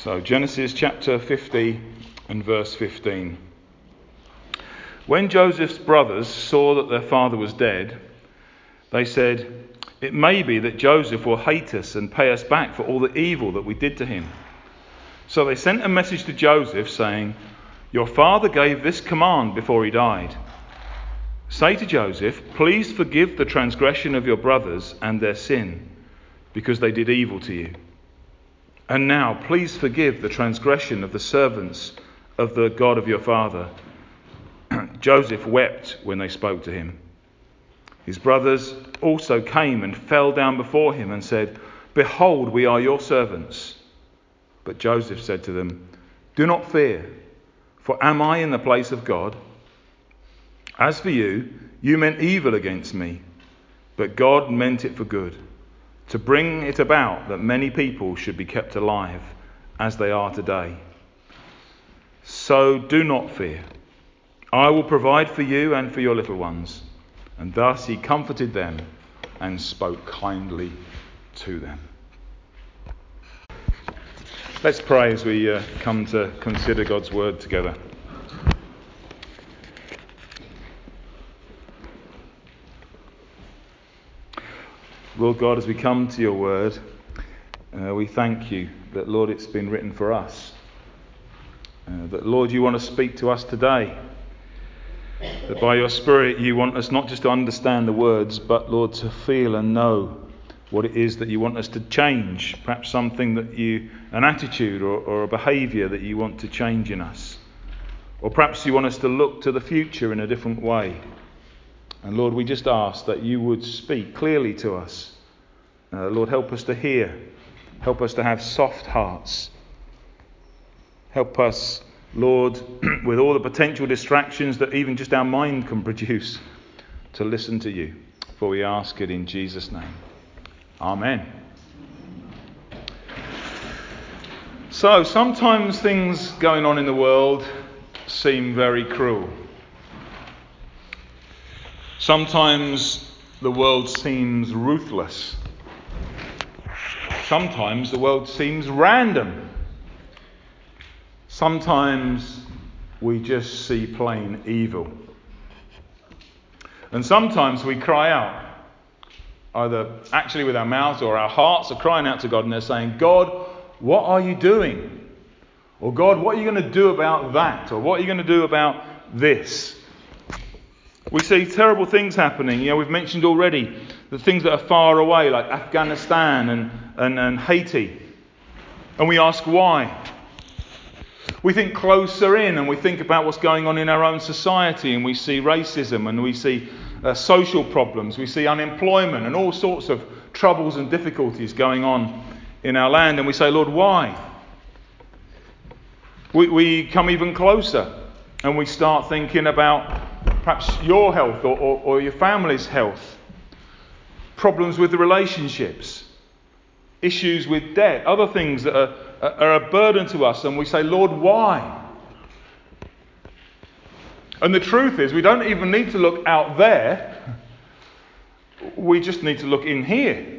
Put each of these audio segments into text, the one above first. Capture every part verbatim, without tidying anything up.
So Genesis chapter fifty and verse fifteen. When Joseph's brothers saw that their father was dead, they said, "It may be that Joseph will hate us and pay us back for all the evil that we did to him." So they sent a message to Joseph saying, "Your father gave this command before he died. Say to Joseph, please forgive the transgression of your brothers and their sin, because they did evil to you. And now, please forgive the transgression of the servants of the God of your father." Joseph wept when they spoke to him. His brothers also came and fell down before him and said, "Behold, we are your servants." But Joseph said to them, "Do not fear, for am I in the place of God? As for you, you meant evil against me, but God meant it for good, to bring it about that many people should be kept alive, as they are today. So do not fear. I will provide for you and for your little ones." And thus he comforted them and spoke kindly to them. Let's pray as we uh, come to consider God's word together. Lord God, as we come to your word, uh, we thank you that, Lord, it's been written for us. Uh, that, Lord, you want to speak to us today. That by your Spirit you want us not just to understand the words, but, Lord, to feel and know what it is that you want us to change. Perhaps something that you, an attitude or, or a behaviour that you want to change in us. Or perhaps you want us to look to the future in a different way. And Lord, we just ask that you would speak clearly to us. Uh, Lord, help us to hear. Help us to have soft hearts. Help us, Lord, with all the potential distractions that even just our mind can produce, to listen to you. For we ask it in Jesus' name. Amen. So, sometimes things going on in the world seem very cruel. Sometimes the world seems ruthless. Sometimes the world seems random. Sometimes we just see plain evil. And sometimes we cry out, either actually with our mouths or our hearts are crying out to God, and they're saying, "God, what are you doing?" Or, "God, what are you going to do about that?" Or, "What are you going to do about this?" We see terrible things happening. You know, we've mentioned already the things that are far away, like Afghanistan and, and, and Haiti. And we ask why. We think closer in and we think about what's going on in our own society, and we see racism and we see uh, social problems, we see unemployment and all sorts of troubles and difficulties going on in our land, and we say, "Lord, why?" We, we come even closer and we start thinking about perhaps your health or, or, or your family's health, problems with the relationships, issues with debt, other things that are, are a burden to us, and we say, "Lord, why?" And the truth is, we don't even need to look out there. We just need to look in here.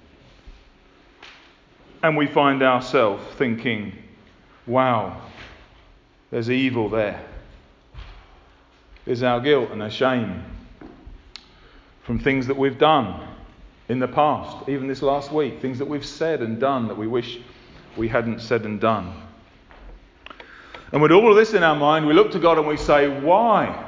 And we find ourselves thinking, wow, there's evil there. There's our guilt and our shame from things that we've done in the past, even this last week, things that we've said and done that we wish we hadn't said and done. And with all of this in our mind, we look to God and we say, why?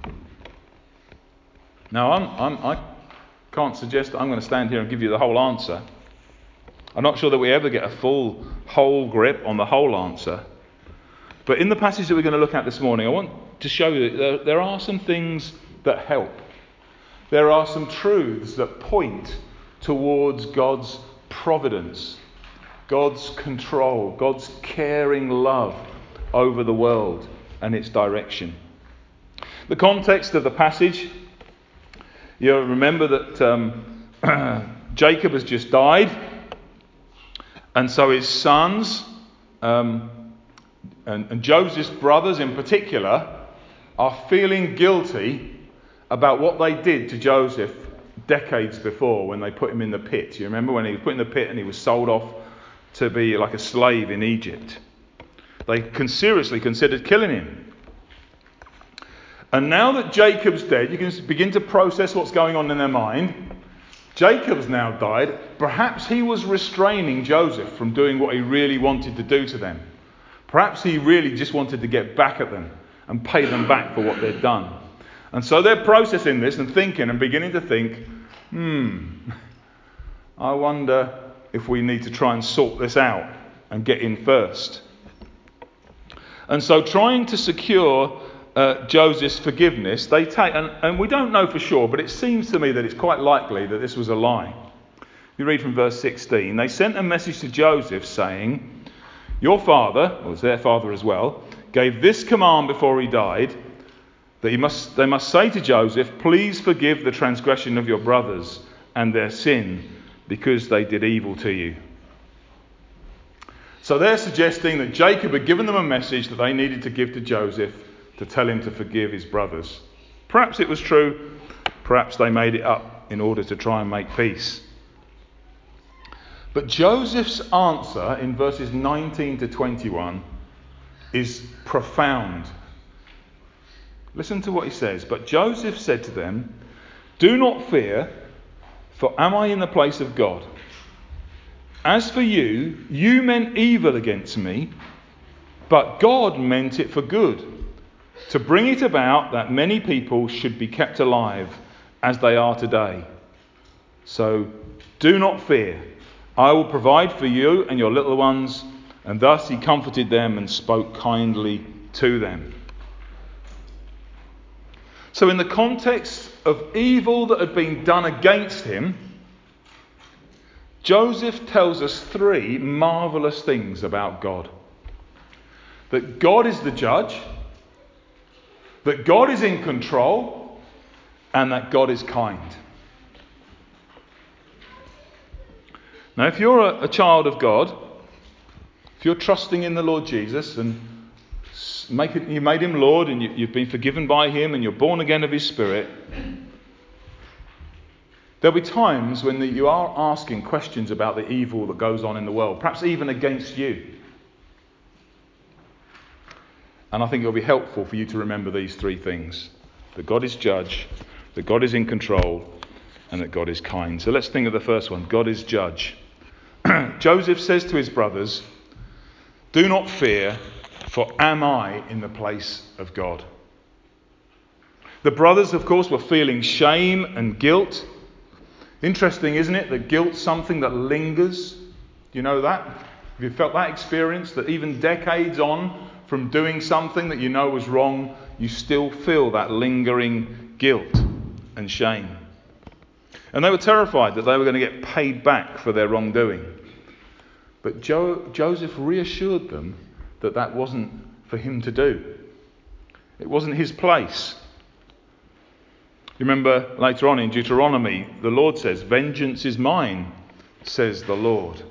Now, I'm, I'm, I can't suggest that I'm going to stand here and give you the whole answer. I'm not sure that we ever get a full, whole grip on the whole answer. But in the passage that we're going to look at this morning, I want to show you that there, there are some things that help. There are some truths that point towards God's providence, God's control, God's caring love over the world and its direction. The context of the passage, you remember that um, Jacob has just died, and so his sons um, and, and Joseph's brothers in particular are feeling guilty about what they did to Joseph decades before when they put him in the pit. You remember when he was put in the pit and he was sold off to be like a slave in Egypt. They con- seriously considered killing him. And now that Jacob's dead, you can begin to process what's going on in their mind. Jacob's now died. Perhaps he was restraining Joseph from doing what he really wanted to do to them. Perhaps he really just wanted to get back at them and pay them back for what they'd done. And so they're processing this and thinking and beginning to think, hmm, I wonder if we need to try and sort this out and get in first. And so trying to secure uh, Joseph's forgiveness, they take, and, and we don't know for sure, but it seems to me that it's quite likely that this was a lie. You read from verse sixteen, they sent a message to Joseph saying, your father, or their father as well, gave this command before he died, that he must, they must say to Joseph, please forgive the transgression of your brothers and their sin, because they did evil to you. So they're suggesting that Jacob had given them a message that they needed to give to Joseph to tell him to forgive his brothers. Perhaps it was true, perhaps they made it up in order to try and make peace. But Joseph's answer in verses nineteen to twenty-one is profound. Listen to what he says. But Joseph said to them, do not fear, for am I in the place of God? As for you, you meant evil against me, but God meant it for good, to bring it about that many people should be kept alive as they are today. So do not fear. I will provide for you and your little ones. And thus he comforted them and spoke kindly to them. So in the context of evil that had been done against him, Joseph tells us three marvellous things about God. That God is the judge, that God is in control, and that God is kind. Now, if you're a, a child of God, if you're trusting in the Lord Jesus and make it, you made him Lord and you, you've been forgiven by him and you're born again of his Spirit, there'll be times when the, you are asking questions about the evil that goes on in the world, perhaps even against you. And I think it'll be helpful for you to remember these three things. That God is judge, that God is in control, and that God is kind. So let's think of the first one. God is judge. Joseph says to his brothers, do not fear, for am I in the place of God? The brothers, of course, were feeling shame and guilt. Interesting, isn't it, that guilt's something that lingers? Do you know that? Have you felt that experience, that even decades on from doing something that you know was wrong, you still feel that lingering guilt and shame? And they were terrified that they were going to get paid back for their wrongdoing. But jo- Joseph reassured them that that wasn't for him to do. It wasn't his place. You remember later on in Deuteronomy, the Lord says, vengeance is mine, says the Lord.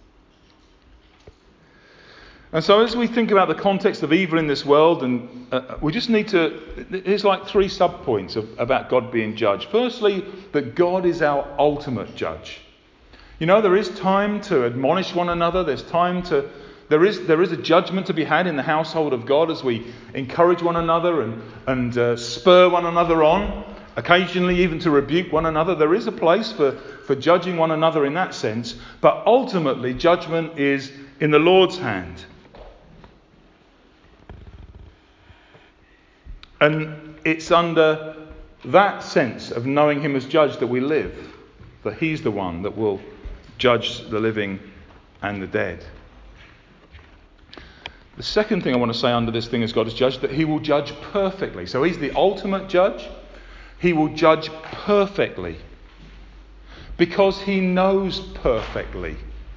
And so as we think about the context of evil in this world, and uh, we just need to, there's like three sub-points of, about God being judge. Firstly, that God is our ultimate judge. You know, there is time to admonish one another. There's time to, there is there is a judgment to be had in the household of God as we encourage one another and, and uh, spur one another on. Occasionally even to rebuke one another. There is a place for, for judging one another in that sense. But ultimately, judgment is in the Lord's hand. And it's under that sense of knowing him as judge that we live. That he's the one that will judge the living and the dead. The second thing I want to say under this thing as God is judge, that he will judge perfectly. So he's the ultimate judge. He will judge perfectly. Because he knows perfectly.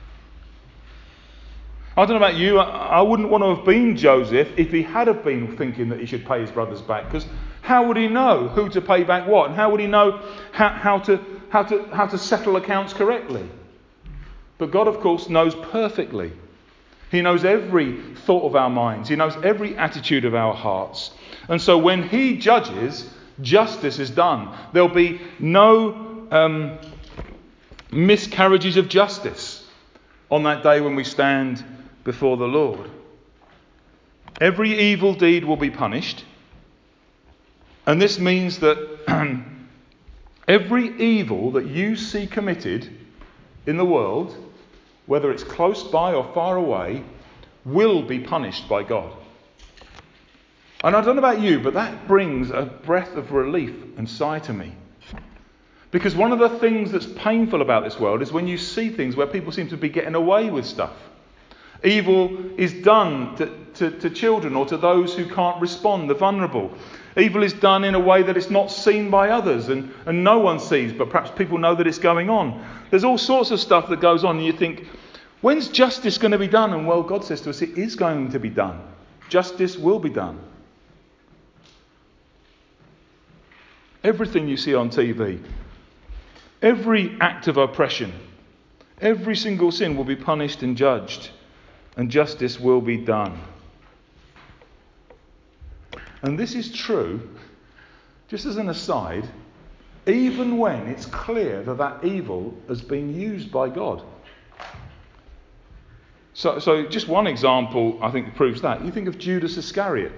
I don't know about you, I wouldn't want to have been Joseph if he had have been thinking that he should pay his brothers back. Because how would he know who to pay back what? And how would he know how, how, to, how, to, how to settle accounts correctly? But God, of course, knows perfectly. He knows every thought of our minds. He knows every attitude of our hearts. And so when he judges, justice is done. There'll be no um, miscarriages of justice. on that day when we stand before the Lord. Every evil deed will be punished. And this means that every evil that you see committed in the world, whether it's close by or far away, will be punished by God. And I don't know about you, but that brings a breath of relief and sigh to me. Because one of the things that's painful about this world is when you see things where people seem to be getting away with stuff. Evil is done to, to, to children or to those who can't respond, the vulnerable. Evil is done in a way that it's not seen by others and, and no one sees, but perhaps people know that it's going on. There's all sorts of stuff that goes on and you think, when's justice going to be done? And well, God says to us, it is going to be done. Justice will be done. Everything you see on T V, every act of oppression, every single sin will be punished and judged, and justice will be done. And this is true, just as an aside, even when it's clear that that evil has been used by God. So, so just one example, I think, proves that. You think of Judas Iscariot,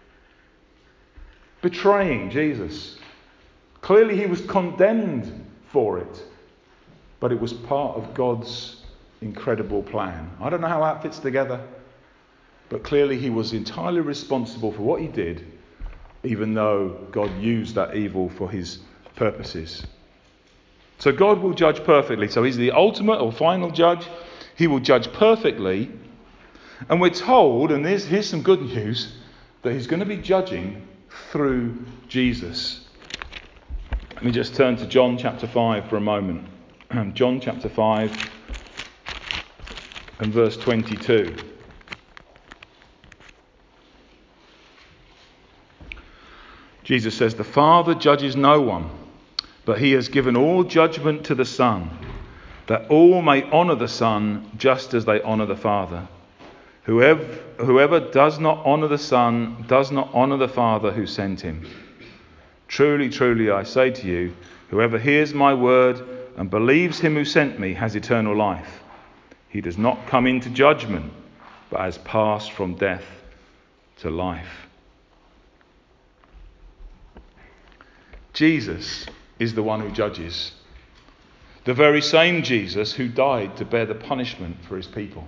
betraying Jesus. Clearly he was condemned for it, but it was part of God's incredible plan. I don't know how that fits together, but clearly he was entirely responsible for what he did, even though God used that evil for his purposes. So God will judge perfectly. So he's the ultimate or final judge. He will judge perfectly. And we're told, and here's, here's some good news, that he's going to be judging through Jesus. Let me just turn to John chapter five for a moment. John chapter five and verse twenty-two. Jesus says, "The Father judges no one, but he has given all judgment to the Son, that all may honour the Son just as they honour the Father. Whoever, whoever does not honour the Son does not honour the Father who sent him. Truly, truly, I say to you, whoever hears my word and believes him who sent me has eternal life. He does not come into judgment, but has passed from death to life." Jesus is the one who judges. The very same Jesus who died to bear the punishment for his people.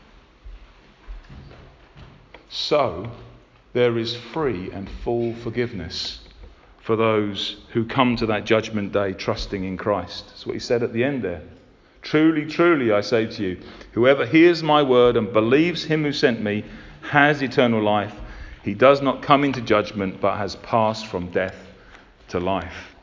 So, there is free and full forgiveness for those who come to that judgment day trusting in Christ. That's what he said at the end there. Truly, truly, I say to you, whoever hears my word and believes him who sent me has eternal life. He does not come into judgment, but has passed from death to life.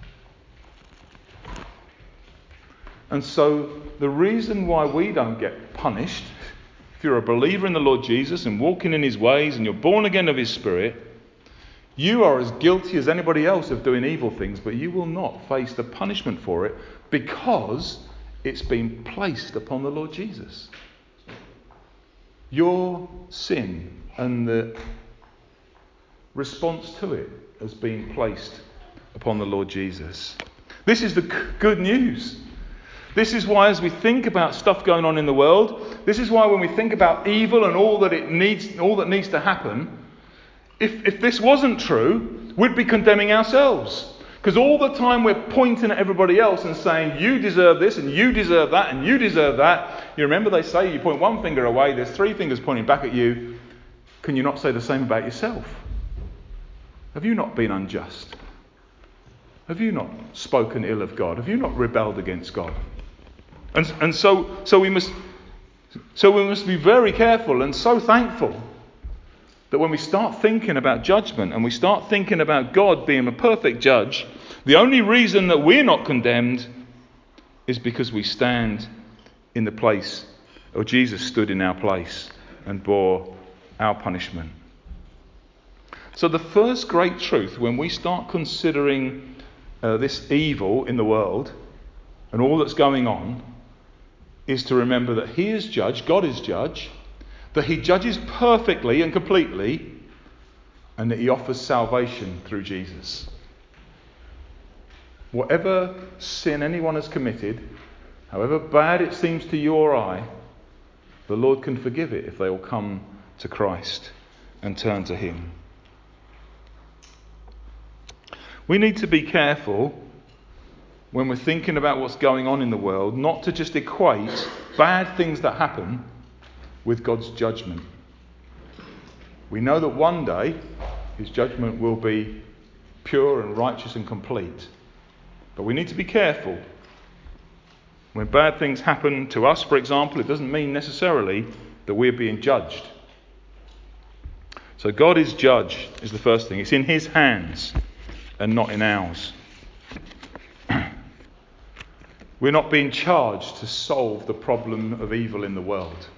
And so the reason why we don't get punished, if you're a believer in the Lord Jesus and walking in his ways and you're born again of his Spirit, you are as guilty as anybody else of doing evil things, but you will not face the punishment for it because it's been placed upon the Lord Jesus. Your sin and the response to it has been placed upon the Lord Jesus. This is the good news. This is why, as we think about stuff going on in the world, this is why when we think about evil and all that it needs, all that needs to happen, if, if this wasn't true, we'd be condemning ourselves. Because all the time we're pointing at everybody else and saying, you deserve this and you deserve that and you deserve that. You remember they say you point one finger away, there's three fingers pointing back at you. Can you not say the same about yourself? Have you not been unjust? Have you not spoken ill of God? Have you not rebelled against God? And, and so, so we must, so we must be very careful and so thankful that when we start thinking about judgment and we start thinking about God being a perfect judge, the only reason that we're not condemned is because we stand in the place, or Jesus stood in our place and bore our punishment. So the first great truth when we start considering uh, this evil in the world and all that's going on is to remember that he is judge, God is judge, that he judges perfectly and completely, and that he offers salvation through Jesus. Whatever sin anyone has committed, however bad it seems to you or I, The Lord can forgive it if they will come to Christ and turn to him. We need to be careful when we're thinking about what's going on in the world, not to just equate bad things that happen with God's judgment. We know that one day his judgment will be pure and righteous and complete. But we need to be careful. When bad things happen to us, for example, it doesn't mean necessarily that we're being judged. So God is judge, is the first thing. It's in his hands and not in ours. We're not being charged to solve the problem of evil in the world.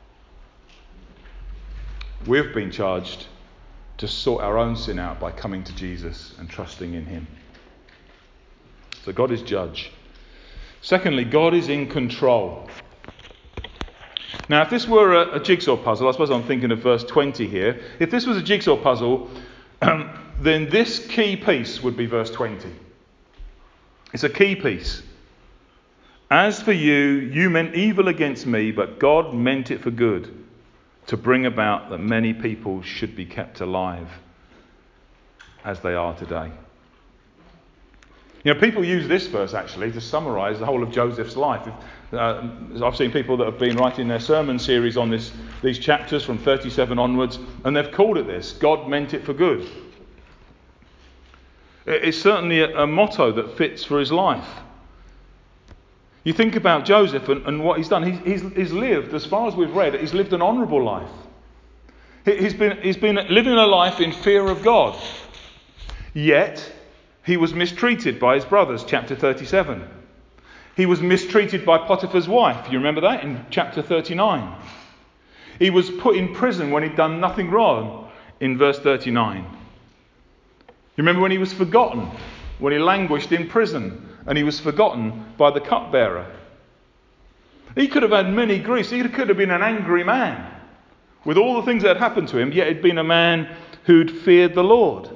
We've been charged to sort our own sin out by coming to Jesus and trusting in him. So God is judge. Secondly, God is in control. Now, if this were a, a jigsaw puzzle, I suppose I'm thinking of verse twenty here. If this was a jigsaw puzzle, um, then this key piece would be verse twenty. It's a key piece. As for you, you meant evil against me, but God meant it for good, to bring about that many people should be kept alive as they are today. You know, people use this verse actually to summarise the whole of Joseph's life. Uh, I've seen people that have been writing their sermon series on this, these chapters from thirty-seven onwards, and they've called it this: God meant it for good. It's certainly a, a motto that fits for his life. You think about Joseph and, and what he's done. He's, he's, he's lived, as far as we've read, he's lived an honourable life. He, he's been, he's been living a life in fear of God. Yet, he was mistreated by his brothers, chapter thirty-seven. He was mistreated by Potiphar's wife. You remember that in chapter thirty-nine. He was put in prison when he'd done nothing wrong in verse thirty-nine. You remember when he was forgotten, when he languished in prison and he was forgotten by the cupbearer. He could have had many griefs. He could have been an angry man with all the things that had happened to him, yet he'd been a man who'd feared the Lord.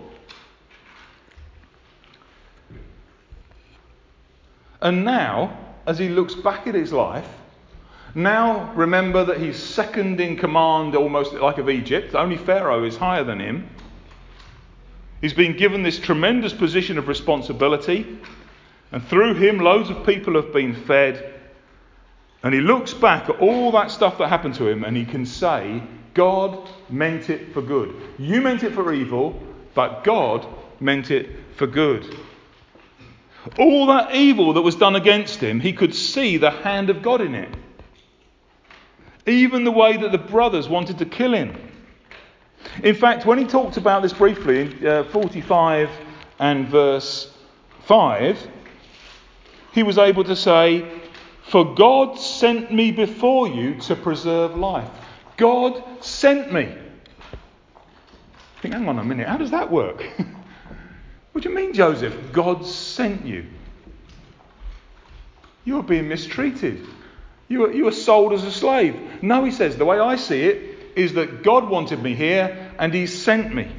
And now, as he looks back at his life, now remember that he's second in command, almost like of Egypt. Only Pharaoh is higher than him. He's been given this tremendous position of responsibility, and through him loads of people have been fed. And he looks back at all that stuff that happened to him and he can say, God meant it for good. You meant it for evil, but God meant it for good. All that evil that was done against him, he could see the hand of God in it. Even the way that the brothers wanted to kill him. In fact, when he talked about this briefly in uh, forty-five and verse five, he was able to say, for God sent me before you to preserve life. God sent me. I think, hang on a minute, how does that work? What do you mean, Joseph? God sent you. You were being mistreated. You were, you were sold as a slave. No, he says, the way I see it is that God wanted me here and he sent me.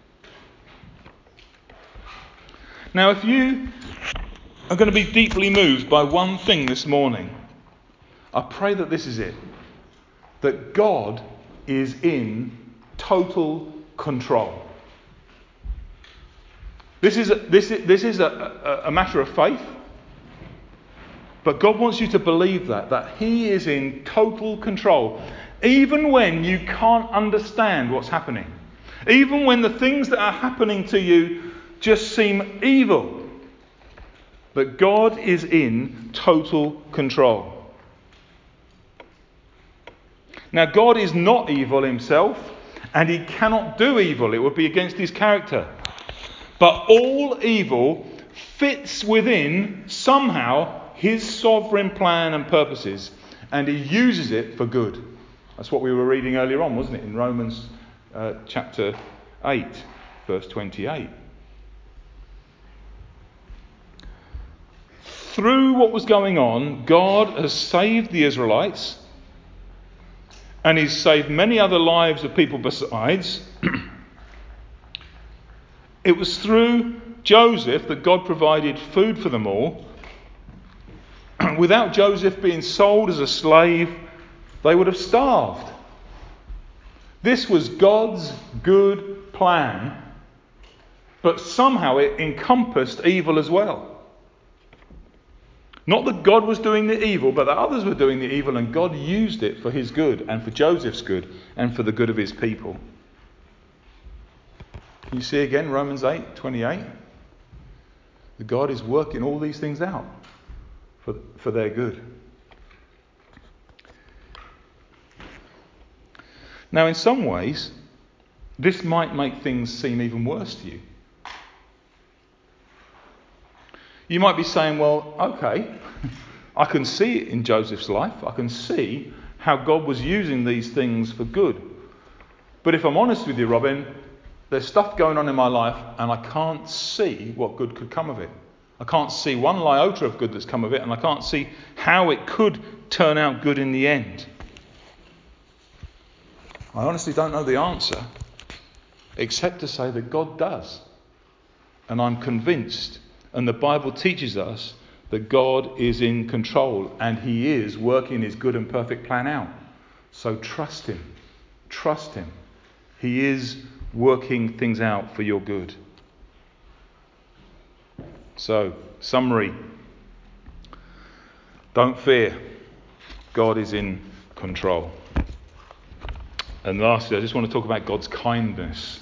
Now, if you are going to be deeply moved by one thing this morning, I pray that this is it. That God is in total control. This is a, this is, this is a, a, a matter of faith. But God wants you to believe that, that he is in total control. Even when you can't understand what's happening. Even when the things that are happening to you just seem evil. But God is in total control. Now, God is not evil himself, and he cannot do evil. It would be against his character. But all evil fits within, somehow, his sovereign plan and purposes, and he uses it for good. That's what we were reading earlier on, wasn't it? In Romans uh, chapter eight, verse twenty-eight. Through what was going on, God has saved the Israelites, and he's saved many other lives of people besides. It was through Joseph that God provided food for them all. Without Joseph being sold as a slave, they would have starved. This was God's good plan, but somehow it encompassed evil as well. Not that God was doing the evil, but that others were doing the evil, and God used it for his good and for Joseph's good and for the good of his people. Can you see again Romans eight twenty-eight? That God is working all these things out for, for their good. Now, in some ways, this might make things seem even worse to you. You might be saying, well, okay, I can see it in Joseph's life. I can see how God was using these things for good. But if I'm honest with you, Robin, there's stuff going on in my life and I can't see what good could come of it. I can't see one iota of good that's come of it, and I can't see how it could turn out good in the end. I honestly don't know the answer, except to say that God does. And I'm convinced, and the Bible teaches us, that God is in control and he is working his good and perfect plan out. So trust him. Trust him. He is working things out for your good. So, summary. Don't fear. God is in control. And lastly, I just want to talk about God's kindness.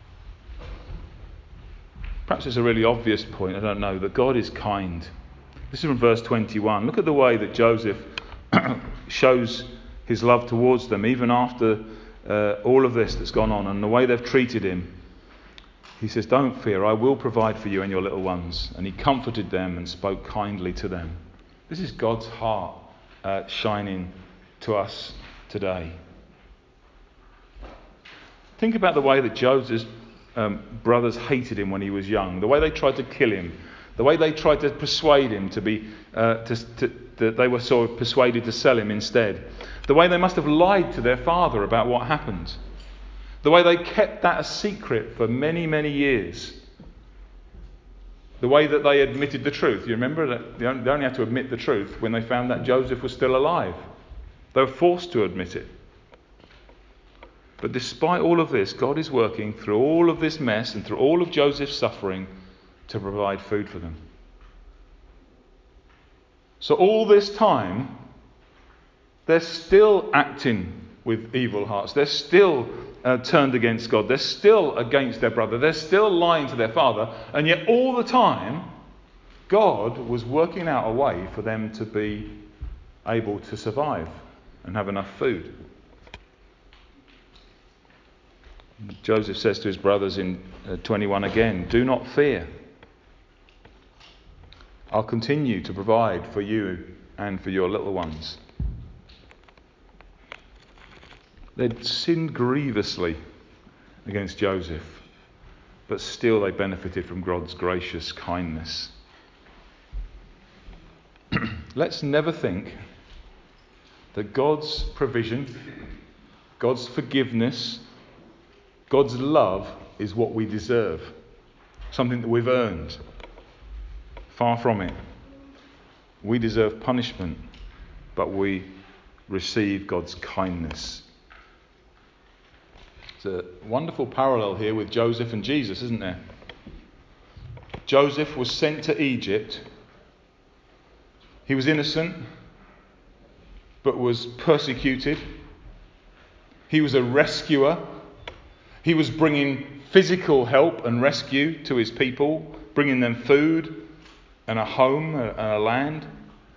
Perhaps it's a really obvious point, I don't know, that God is kind. This is from verse twenty-one. Look at the way that Joseph shows his love towards them, even after uh, all of this that's gone on, and the way they've treated him. He says, don't fear, I will provide for you and your little ones. And he comforted them and spoke kindly to them. This is God's heart uh, shining to us today. Think about the way that Joseph's um, brothers hated him when he was young, the way they tried to kill him, the way they tried to persuade him to be, uh, to, to, that they were sort of persuaded to sell him instead, the way they must have lied to their father about what happened, the way they kept that a secret for many, many years, the way that they admitted the truth. You remember that they only had to admit the truth when they found that Joseph was still alive. They were forced to admit it. But despite all of this, God is working through all of this mess and through all of Joseph's suffering to provide food for them. So all this time, they're still acting with evil hearts. They're still uh, turned against God. They're still against their brother. They're still lying to their father. And yet all the time, God was working out a way for them to be able to survive and have enough food. Joseph says to his brothers in uh, twenty-one again, do not fear. I'll continue to provide for you and for your little ones. They'd sinned grievously against Joseph, but still they benefited from God's gracious kindness. Let's never think that God's provision, God's forgiveness, God's love is what we deserve, something that we've earned. Far from it. We deserve punishment, but we receive God's kindness. It's a wonderful parallel here with Joseph and Jesus, isn't there? Joseph was sent to Egypt. He was innocent, but was persecuted. He was a rescuer. He was bringing physical help and rescue to his people, bringing them food and a home and a land.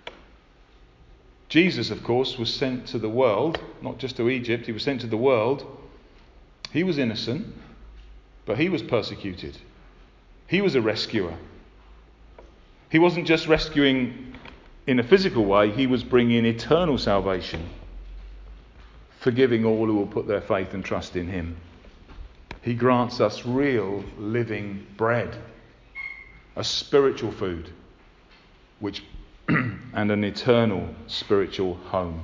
Jesus, of course, was sent to the world, not just to Egypt. He was sent to the world. He was innocent, but he was persecuted. He was a rescuer. He wasn't just rescuing in a physical way, he was bringing eternal salvation, forgiving all who will put their faith and trust in him. He grants us real living bread, a spiritual food, which and an eternal spiritual home.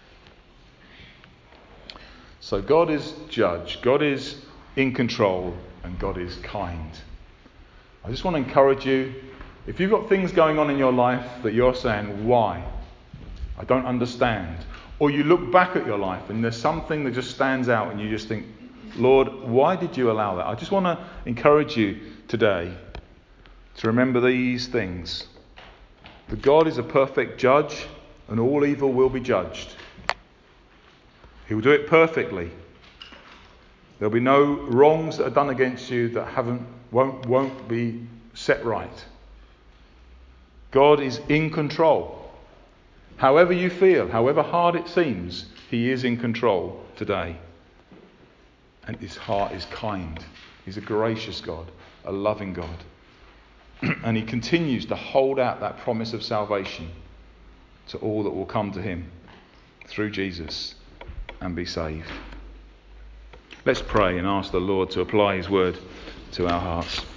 So God is judge, God is in control, and God is kind. I just want to encourage you, if you've got things going on in your life that you're saying, why? I don't understand. Or you look back at your life and there's something that just stands out and you just think, Lord, why did you allow that? I just want to encourage you today to remember these things. That God is a perfect judge and all evil will be judged. He will do it perfectly. There'll be no wrongs that are done against you that haven't won't won't be set right. God is in control. However you feel, however hard it seems, he is in control today. And his heart is kind. He's a gracious God, a loving God. And he continues to hold out that promise of salvation to all that will come to him through Jesus and be saved. Let's pray and ask the Lord to apply his word to our hearts.